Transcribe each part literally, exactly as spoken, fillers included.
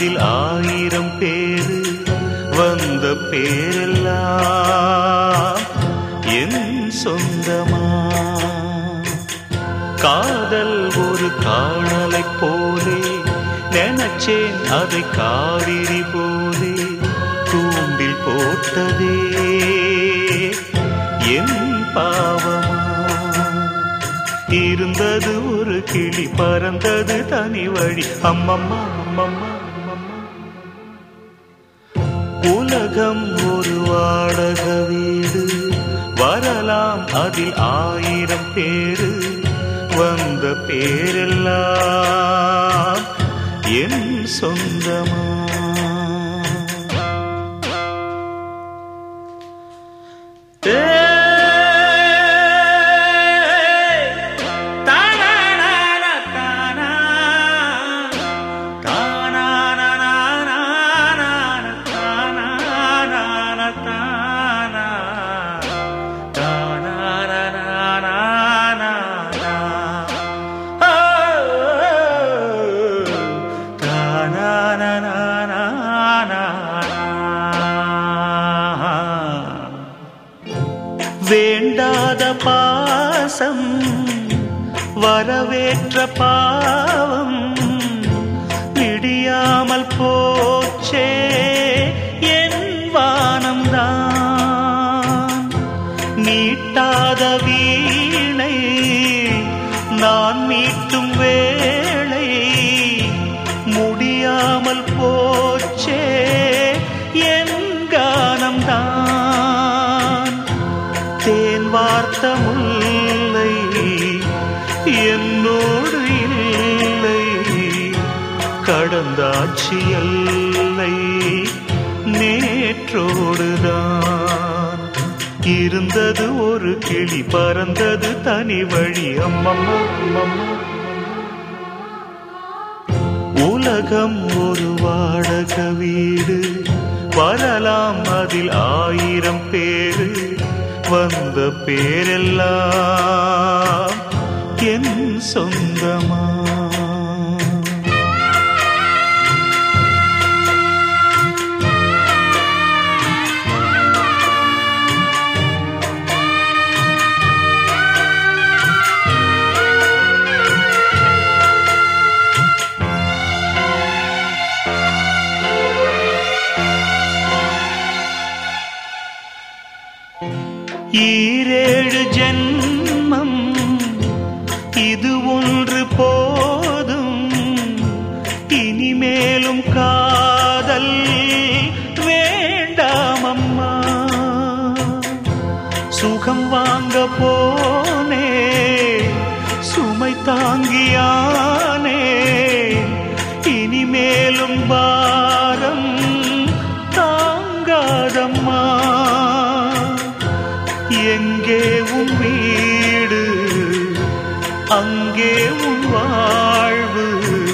அதில் ஆயிரம் பேரு வந்த பேரெல்லாம் என் சொந்தமா. காதல் ஒரு காணலை போலே நினைச்சேன், அதை காவிரி போலே தூண்டில் போட்டதே என் பாவமா. இருந்தது ஒரு கிளி, பறந்தது தனி வழி. அம்மம்மா அம்மம்மா அம்மம்மா. உலகம் ஒரு வாடக வீடு, வரலாம் அதில் ஆயிரம் பேரு வந்த பேரெல்லாம் என் சொந்தமா. வேண்டாத பாசம் வரவேற்ற பாவம் விடியாமல் போச்சே என் வானம்தான். மீட்டாத வீணை நான் மீட்டும் வேளை முடியாமல் போச்சே என் கானம்தான். தேன் வார்த்த முல்லை என்னோடு இல்லை, கடந்தாட்சி எல்லை நேற்றோடுதான். இருந்தது ஒரு கிளி, பறந்தது தனி வழி. அம்மம்மா அம்மம்மா. உலகம் ஒரு வாடக வீடு, வரலாம் அதில் ஆயிரம் பேரு வந்த பேரெல்லாம் என் சொந்தமா. ஈரேழு ஜென்மம் இது ஒன்று போதும், இனிமேலும் காதல் வேண்டாம் அம்மா. சுகம் வாங்க போனே சுமை தாங்கியானே, இனிமேலும் பாரம் தாங்காதம்மா. எங்கே உன் வீடு, அங்கே உன் வாழ்வு,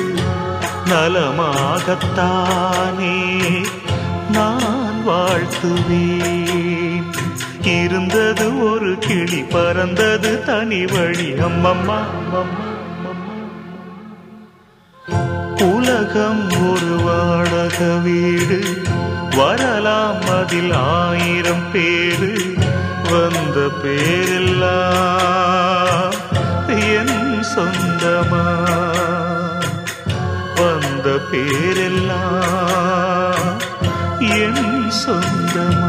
நலமாகத்தானே நான் வாழ்த்துவேன். இருந்தது ஒரு கிளி, பறந்தது தனி வழி. அம்மம்மா அம்மம்மா அம்மம்மா. உலகம் ஒரு வாடக வீடு, வரலாம் அதில் ஆயிரம் பேரு வந்த பேரெல்லாம் என் சொந்தமா. வந்த பேரெல்லாம் என் சொந்தமா.